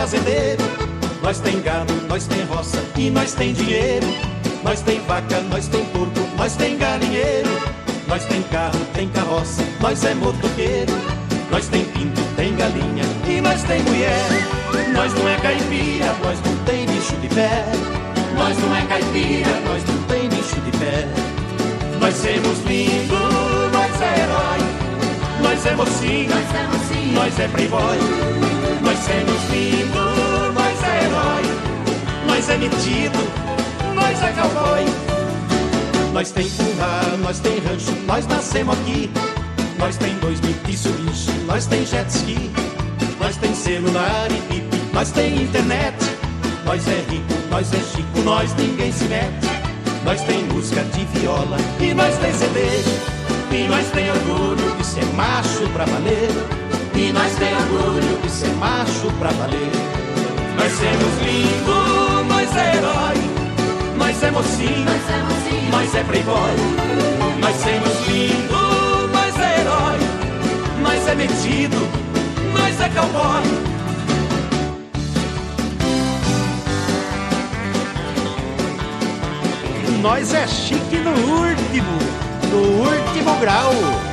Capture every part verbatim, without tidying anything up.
fazendeiro. Nós tem gado, nós tem roça e nós tem dinheiro. Nós tem vaca, nós tem porco, nós tem galinheiro. Nós tem carro, tem carroça, nós é motoqueiro. Nós tem pinto, tem galinha e nós tem mulher. Nós não é caipira, nós não tem bicho de pé. Nós não é caipira, nós não tem bicho de pé. Nós somos lindos, nós é herói. Nós é mocinho, nós é, mocinho. Nós é playboy. Nós somos lindos, nós é herói. Nós é metido, nós é cowboy. Nós tem curral, nós tem rancho, nós nascemos aqui. Nós tem dois mil Mitsubishi, nós tem jet ski. Nós tem celular e bip, nós tem internet. Nós é rico, nós é chico, nós ninguém se mete. Nós tem música de viola e nós tem C D. E nós tem orgulho de ser macho pra valer. E nós tem orgulho de ser macho pra valer. Nós somos lindos, nós é herói. Nós é mocinho, nós é, mocinho. Nós é playboy. Nós somos lindos, nós é herói. Nós é metido, nós é cowboy. Nós é chique no último, no último grau.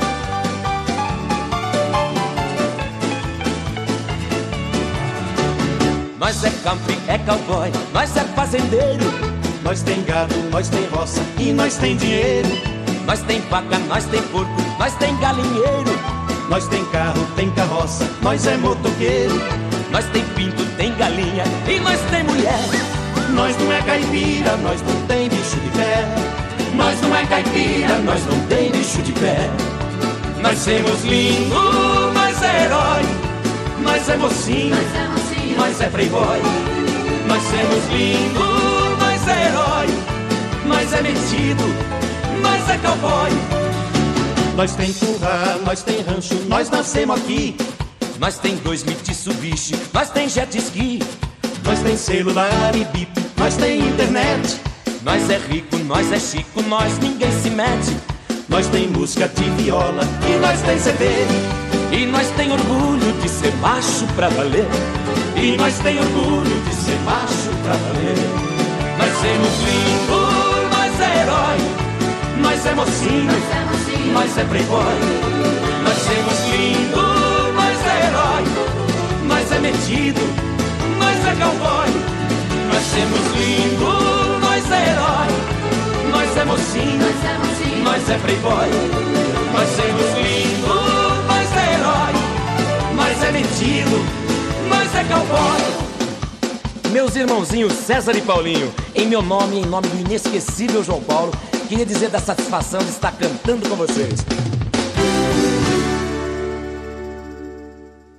Nós é country, é cowboy, nós é fazendeiro. Nós tem gado, nós tem roça e nós tem dinheiro. Nós tem vaca, nós tem porco, nós tem galinheiro. Nós tem carro, tem carroça, nós é motoqueiro. Nós tem pinto, tem galinha e nós tem mulher. Nós não é caipira, nós não tem bicho de pé. Nós não é caipira, nós não tem bicho de pé. Nós somos lindos, nós é herói. Nós é mocinho, nós é, mocinho. Nós é playboy. Nós somos lindos, nós é herói. Nós é metido, nós é cowboy. Nós tem curral, nós tem rancho, nós nascemos aqui. Nós tem dois Mitsubishi, nós tem jet ski. Nós tem celular e bip, nós tem internet. Nós é rico, nós é chico, nós ninguém se mete. Nós tem música de viola e nós tem C D. E nós tem orgulho de ser macho pra valer. E nós tem orgulho de ser macho pra valer. Nós somos lindos, nós é herói. Nós é mocinho, nós é, mocinho. Nós é playboy. Nós somos lindos, nós é herói. Nós é metido, nós é cowboy. Nós somos lindos, nós é herói. Nós é mocinho, nós é, mocinho. Nós é playboy. Nós somos lindos, nós é herói. Nós é metido, nós é cowboy. Meus irmãozinhos César e Paulinho, em meu nome e em nome do inesquecível João Paulo, queria dizer da satisfação de estar cantando com vocês.